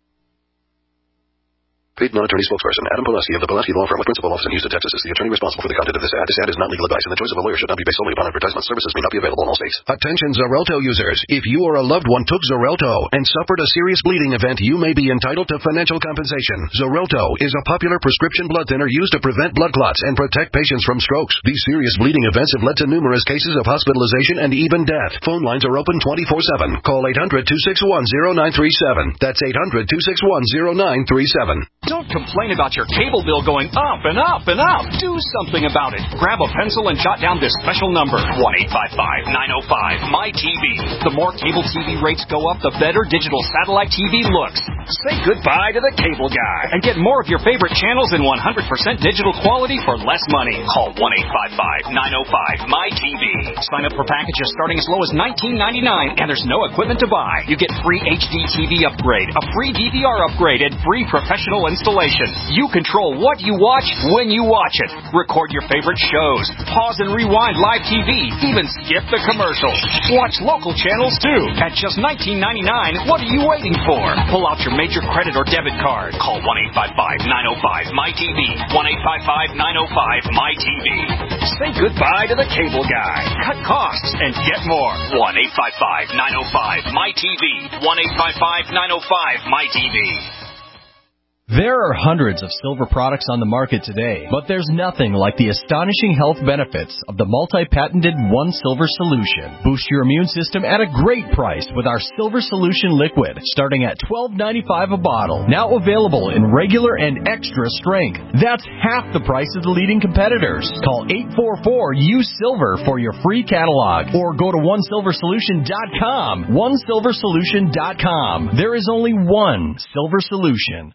Paid non-attorney spokesperson Adam Pulaski of the Pulaski Law Firm with principal office in Houston, Texas is the attorney responsible for the content of this ad. This ad is not legal advice, and the choice of a lawyer should not be based solely upon advertisement. Services may not be available in all states. Attention Xarelto users. If you or a loved one took Xarelto and suffered a serious bleeding event, you may be entitled to financial compensation. Xarelto is a popular prescription blood thinner used to prevent blood clots and protect patients from strokes. These serious bleeding events have led to numerous cases of hospitalization and even death. Phone lines are open twenty-four seven. Call eight hundred, two six one, zero nine three seven. That's eight hundred, two six one, zero nine three seven. Don't complain about your cable bill going up and up and up. Do something about it. Grab a pencil and jot down this special number, one eight five five, nine oh five, M Y T V. The more cable T V rates go up, the better digital satellite T V looks. Say goodbye to the cable guy and get more of your favorite channels in one hundred percent digital quality for less money. Call one eight five five, nine oh five, M Y T V. Sign up for packages starting as low as nineteen ninety-nine, and there's no equipment to buy. You get free H D T V upgrade, a free D V R upgrade, and free professional installation. You control what you watch when you watch it. Record your favorite shows. Pause and rewind live T V. Even skip the commercials. Watch local channels too. At just nineteen ninety-nine, what are you waiting for? Pull out your major credit or debit card. Call one eight five five, nine oh five, M Y T V. one eight five five, nine oh five, M Y T V. Say goodbye to the cable guy. Cut costs and get more. one eight five five, nine oh five, M Y T V. one eight five five, nine oh five, M Y T V. There are hundreds of silver products on the market today, but there's nothing like the astonishing health benefits of the multi-patented One Silver Solution. Boost your immune system at a great price with our Silver Solution Liquid, starting at twelve ninety-five a bottle. Now available in regular and extra strength. That's half the price of the leading competitors. Call eight four four, U S I L V E R for your free catalog, or go to one silver solution dot com. one silver solution dot com. There is only one Silver Solution.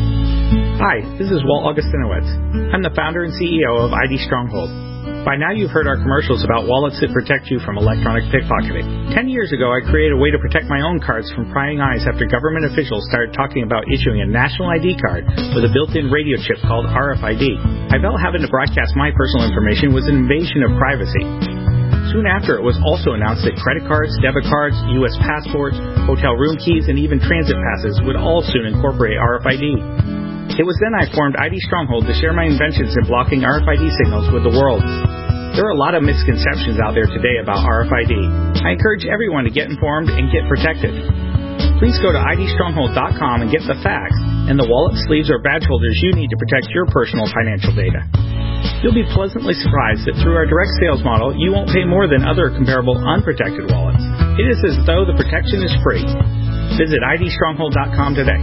Hi, this is Walt Augustinowitz. I'm the founder and C E O of I D Stronghold. By now you've heard our commercials about wallets that protect you from electronic pickpocketing. Ten years ago I created a way to protect my own cards from prying eyes after government officials started talking about issuing a national I D card with a built-in radio chip called R F I D. I felt having to broadcast my personal information was an invasion of privacy. Soon after, it was also announced that credit cards, debit cards, U S passports, hotel room keys, and even transit passes would all soon incorporate R F I D. It was then I formed I D Stronghold to share my inventions in blocking R F I D signals with the world. There are a lot of misconceptions out there today about R F I D. I encourage everyone to get informed and get protected. Please go to I D stronghold dot com and get the facts and the wallet, sleeves, or badge holders you need to protect your personal financial data. You'll be pleasantly surprised that through our direct sales model, you won't pay more than other comparable unprotected wallets. It is as though the protection is free. Visit I D stronghold dot com today.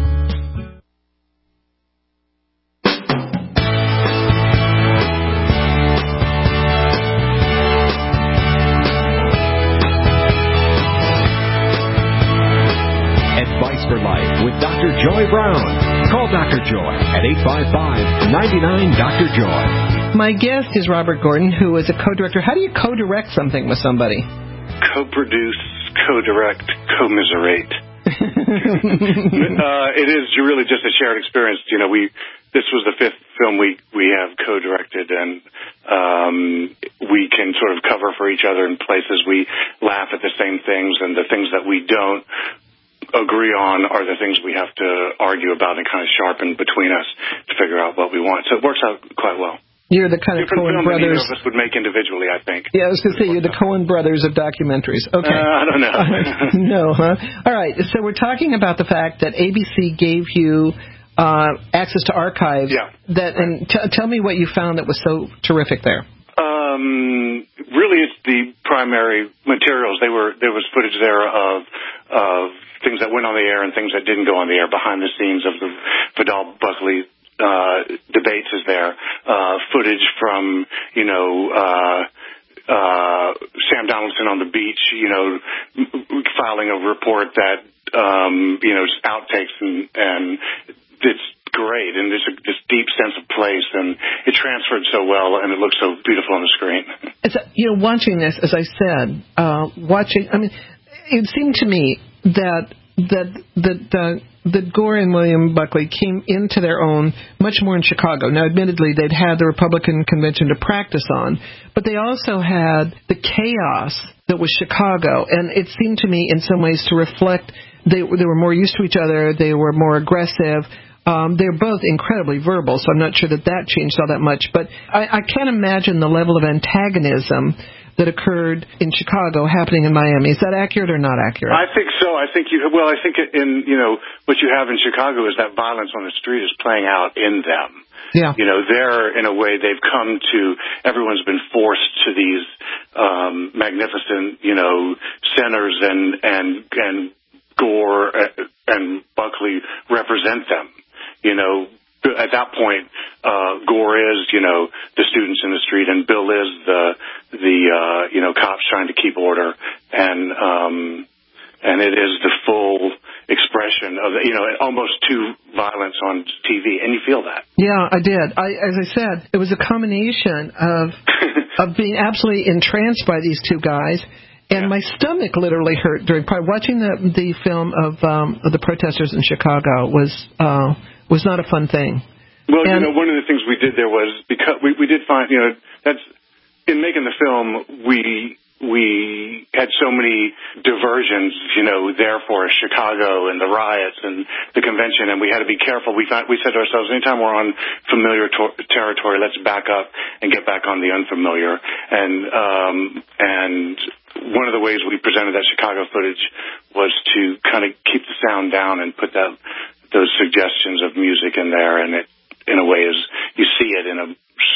For Life with Doctor Joy Brown. Call Doctor Joy at eight five five, nine nine, Doctor Joy. My guest is Robert Gordon, who is a co-director. How do you co-direct something with somebody? Co-produce, co-direct, commiserate. uh, it is really just a shared experience. You know, we this was the fifth film we we have co-directed, and um, we can sort of cover for each other in places. We laugh at the same things, and the things that we don't agree on are the things we have to argue about and kind of sharpen between us to figure out what we want. So it works out quite well. You're the kind of Coen brothers. Either of us would make individually, I think. Yeah, I was going to say you're the Coen brothers of documentaries. Okay. Uh, I don't no, know. huh? All right. So we're talking about the fact that A B C gave you uh, access to archives. Yeah. That and t- tell me what you found that was so terrific there. Um, really, it's the primary materials. They were there was footage there of of things that went on the air and things that didn't go on the air. Behind the scenes of the Vidal Buckley uh, debates is there. Uh, footage from you know uh, uh, Sam Donaldson on the beach. You know, filing a report that um, you know outtakes and and it's great, and there's a, this deep sense of place, and it transferred so well, and it looks so beautiful on the screen. It's, you know, watching this, as I said, uh, watching, I mean, it seemed to me that that that uh, that Gore and William Buckley came into their own much more in Chicago. Now, admittedly, they'd had the Republican convention to practice on, but they also had the chaos that was Chicago, and it seemed to me, in some ways, to reflect they they were more used to each other, they were more aggressive. Um, they're both incredibly verbal, so I'm not sure that that changed all that much. But I, I can't imagine the level of antagonism that occurred in Chicago happening in Miami. Is that accurate or not accurate? I think so. I think you. Well, I think in you know what you have in Chicago is that violence on the street is playing out in them. Yeah. You know, they're in a way they've come to. Everyone's been forced to these um, magnificent, you know, centers, and and and Gore and Buckley represent them. You know, at that point, uh, Gore is, you know, the students in the street, and Bill is the, the, uh, you know, cops trying to keep order. And, um, and it is the full expression of, you know, almost too violence on T V. And you feel that. Yeah, I did. I, as I said, it was a combination of, of being absolutely entranced by these two guys. And my stomach literally hurt during watching the the film of, um, of the protesters in Chicago was uh, was not a fun thing. Well, and, you know, one of the things we did there was because we we did find, you know, that's in making the film we we had so many diversions, you know, there for us, Chicago and the riots and the convention, and we had to be careful. We thought, we said to ourselves, anytime we're on familiar to- territory, let's back up and get back on the unfamiliar. And um, and one of the ways we presented that Chicago footage was to kind of keep the sound down and put that those suggestions of music in there, and it, in a way, is you see it in a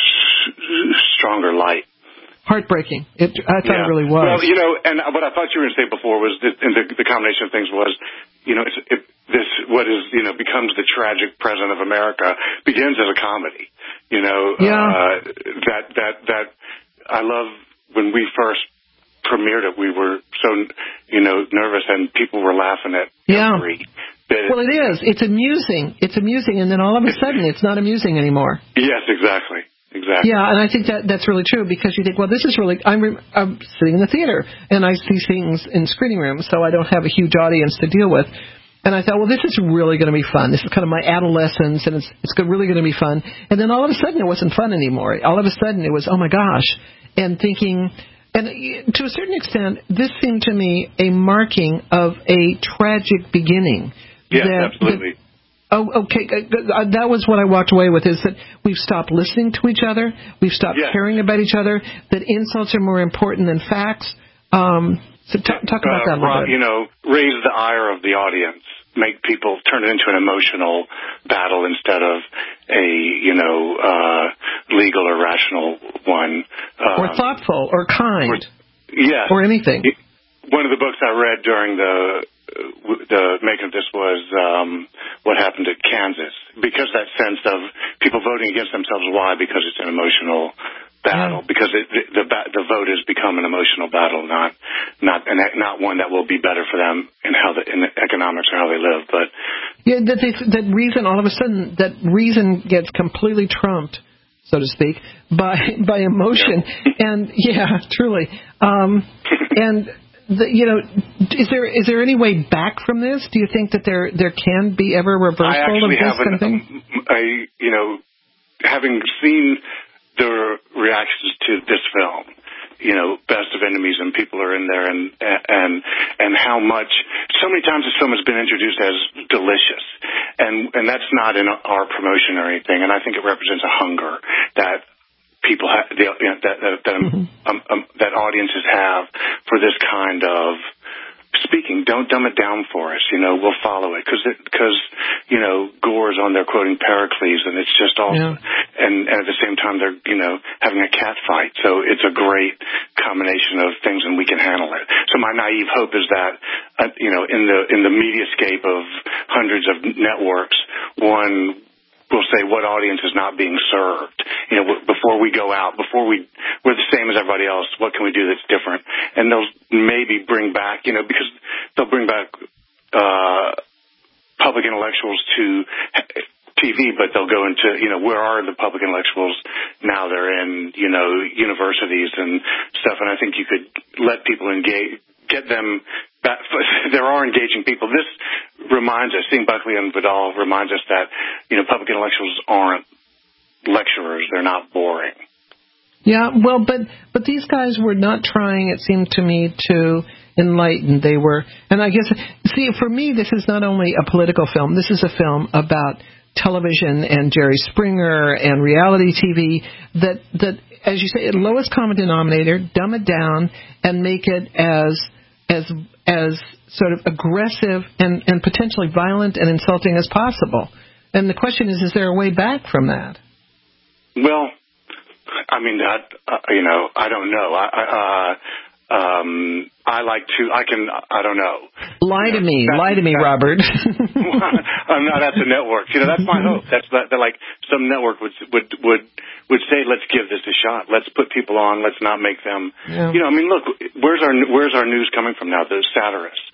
s- stronger light. Heartbreaking. It, I thought yeah. it really was. Well, you know, and what I thought you were going to say before was that, and the, the combination of things was, you know, it's, it, this what is, you know, becomes the tragic present of America begins as a comedy. You know, yeah. uh, that that that I love when we first premiered it. We were so, you know, nervous, and people were laughing at yeah. every bit. Well, it is. It's amusing. It's amusing, and then all of a sudden, it's not amusing anymore. Yes, exactly. Exactly. Yeah, and I think that that's really true, because you think, well, this is really, I'm, re- I'm sitting in the theater, and I see things in screening rooms, so I don't have a huge audience to deal with. And I thought, well, this is really going to be fun. This is kind of my adolescence, and it's it's really going to be fun. And then all of a sudden, it wasn't fun anymore. All of a sudden, it was, oh, my gosh. And thinking, and to a certain extent, this seemed to me a marking of a tragic beginning. Yes, that, absolutely. That, Oh, okay. That was what I walked away with, is that we've stopped listening to each other. We've stopped yeah. caring about each other, that insults are more important than facts. Um, so t- talk about uh, that a little bit. You know, raise the ire of the audience. Make people turn it into an emotional battle instead of a, you know, uh, legal or rational one. Um, or thoughtful or kind. Or, yes. Or anything. One of the books I read during the the making of this was um, what happened at Kansas, because that sense of people voting against themselves. Why? Because it's an emotional battle. Yeah. Because it, the, the the vote has become an emotional battle, not not an, not one that will be better for them in how the in the economics or how they live. But yeah, that they, that reason all of a sudden that reason gets completely trumped, so to speak, by by emotion. Yeah. And yeah, truly. Um, and. The, you know, is there is there any way back from this? Do you think that there there can be ever reversal of this kind of thing? I, you know, having seen the reactions to this film, you know, Best of Enemies, and people are in there, and and and how much so many times this film has been introduced as delicious, and and that's not in our promotion or anything, and I think it represents a hunger that people ha- the, you know, that that that, mm-hmm. um, um, that audiences have for this kind of speaking. Don't dumb it down for us. You know, we'll follow it because because you know Gore's on there quoting Pericles, and it's just all. Yeah. And, and at the same time, they're you know having a cat fight. So it's a great combination of things, and we can handle it. So my naive hope is that uh, you know in the in the mediascape of hundreds of networks, one will say what audience is not being served. You know, before we go out, before we, we're the same as everybody else, what can we do that's different? And they'll maybe bring back, you know, because they'll bring back uh, public intellectuals to T V, but they'll go into, you know, where are the public intellectuals now? They're in, you know, universities and stuff, and I think you could let people engage, get them back. There are engaging people. This reminds us, seeing Buckley and Vidal reminds us that, you know, public intellectuals aren't lecturers. They're not boring. Yeah, well, but but these guys were not trying, it seemed to me, to enlighten. They were, and I guess, see, for me, this is not only a political film. This is a film about television and Jerry Springer and reality T V that, that as you say, lowest common denominator, dumb it down and make it as as as sort of aggressive and, and potentially violent and insulting as possible. And the question is, is there a way back from that? Well, I mean, that, uh, you know, I don't know. I, uh, um, I like to, I can, I don't know. Lie you to know, me, that, lie to me, that, Robert. I'm not at the network. You know, that's my hope. That's that, that like some network would, would, would, would say, let's give this a shot. Let's put people on. Let's not make them, yeah. you know, I mean, look, where's our, where's our news coming from now? The satirists,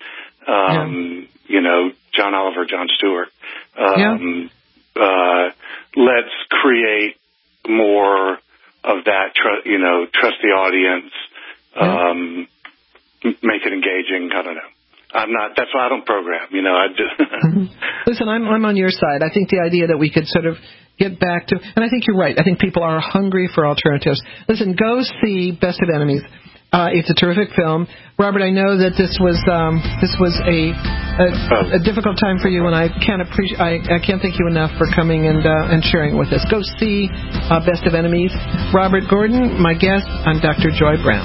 um, yeah. you know, John Oliver, Jon Stewart. Um, yeah. uh, let's create more of that, tr- you know, trust the audience, um, yeah. make it engaging. I don't know. I'm not, that's why I don't program, you know, I just. Listen, I'm, I'm on your side. I think the idea that we could sort of get back to, and I think you're right. I think people are hungry for alternatives. Listen, go see Best of Enemies. Uh, it's a terrific film. Robert, I know that this was um, this was a, a a difficult time for you, and I can't appreciate I, I can't thank you enough for coming and uh, and sharing with us. Go see uh, Best of Enemies. Robert Gordon, my guest. I'm Doctor Joy Brown.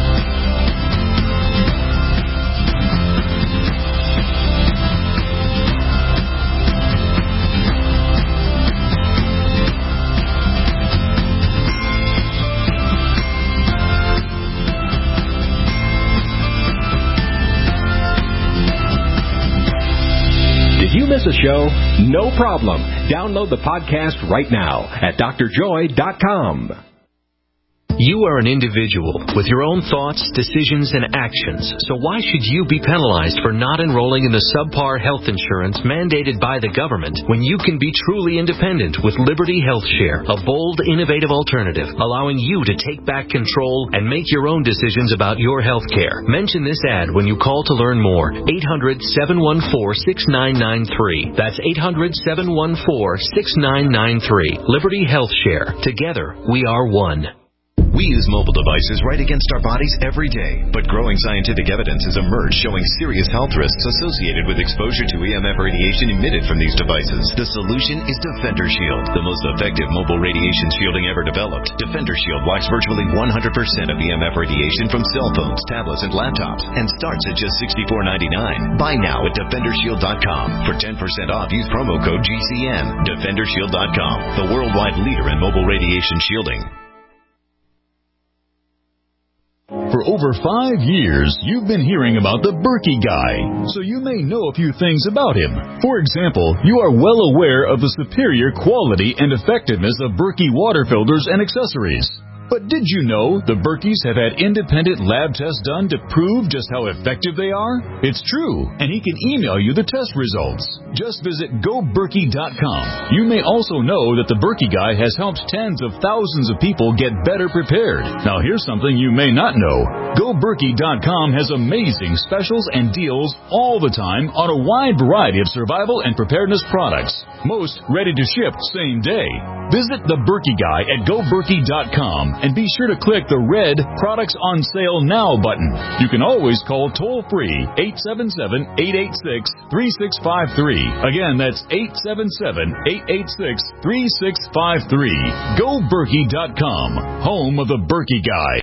Miss a show? No problem. Download the podcast right now at D R joy dot com. You are an individual with your own thoughts, decisions, and actions, so why should you be penalized for not enrolling in the subpar health insurance mandated by the government when you can be truly independent with Liberty Health Share, a bold, innovative alternative allowing you to take back control and make your own decisions about your health care? Mention this ad when you call to learn more. eight hundred, seven one four, six nine nine three. That's eight hundred, seven one four, six nine nine three. Liberty Health Share. Together, we are one. We use mobile devices right against our bodies every day, but growing scientific evidence has emerged showing serious health risks associated with exposure to E M F radiation emitted from these devices. The solution is Defender Shield, the most effective mobile radiation shielding ever developed. Defender Shield blocks virtually one hundred percent of E M F radiation from cell phones, tablets, and laptops, and starts at just sixty-four ninety-nine. Buy now at defender shield dot com. For ten percent off, use promo code G C N. defender shield dot com, the worldwide leader in mobile radiation shielding. For over five years, you've been hearing about the Berkey guy, so you may know a few things about him. For example, you are well aware of the superior quality and effectiveness of Berkey water filters and accessories. But did you know the Berkeys have had independent lab tests done to prove just how effective they are? It's true, and he can email you the test results. Just visit go berkey dot com. You may also know that the Berkey guy has helped tens of thousands of people get better prepared. Now here's something you may not know. go berkey dot com has amazing specials and deals all the time on a wide variety of survival and preparedness products. Most ready to ship same day. Visit the Berkey guy at go berkey dot com and be sure to click the red Products on Sale Now button. You can always call toll-free eight seven seven, eight eight six, three six five three. Again, that's eight seven seven, eight eight six, three six five three. Go Berkey dot com, home of the Berkey Guy.